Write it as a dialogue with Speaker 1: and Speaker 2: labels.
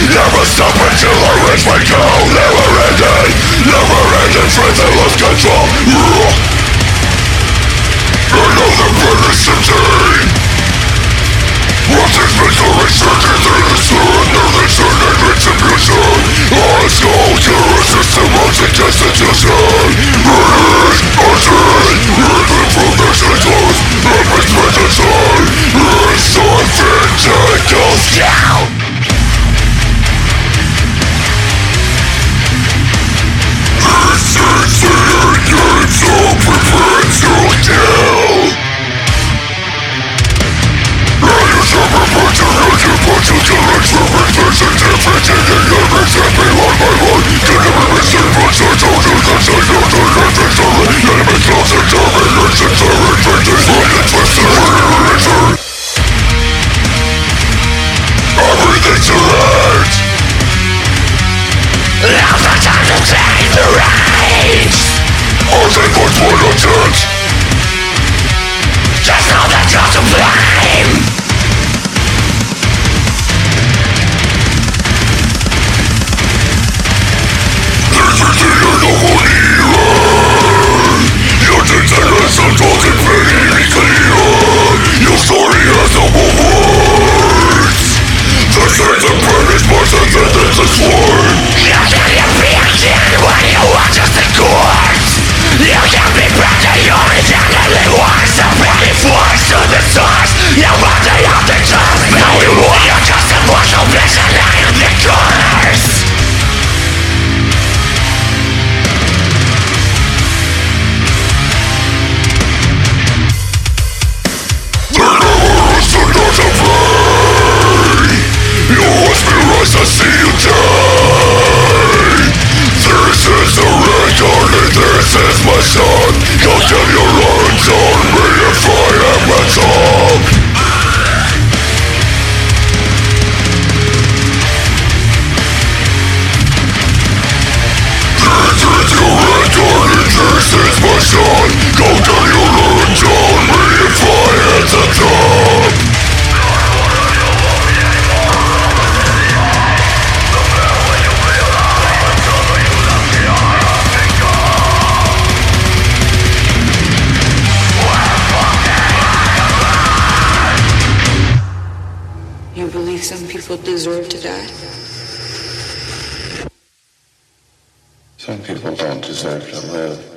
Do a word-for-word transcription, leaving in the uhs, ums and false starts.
Speaker 1: Never stop until I reach my goal. Never ending, never ending strength and lost control. I know the purpose empty. Watching victory surging through the surrender, they turn and retribution. I skull to resist the mountain constitution. Ready, unchained, hidden from mission close. And with meditation, it's time victory goes down. This is the end game, so prepare to kill. But you can experiment this and different in the limits that be line by line. Can never be seen but I told you that I know the inventory. Enemy close and terminations are invented. Right and twisted, return. Everything's alright. Now's the time to take the reins. I think what's one attempt. Just know that you're to blame. Your story has no more words. The sense of pain is more than this is flame. You can be acting when you watch us the course. You can be branded, you're intendedly wise. The pretty force to the source. You want to have the truth. No you want. You're just a mortal vision in the corners. I see you die. This is the reincarnate, this is my son. Go down your lines on me if I am a dog. This is your reincarnate, this is my son. Go down your lines on me if I am the dog.
Speaker 2: You believe some people deserve to die?
Speaker 3: Some people don't deserve to live.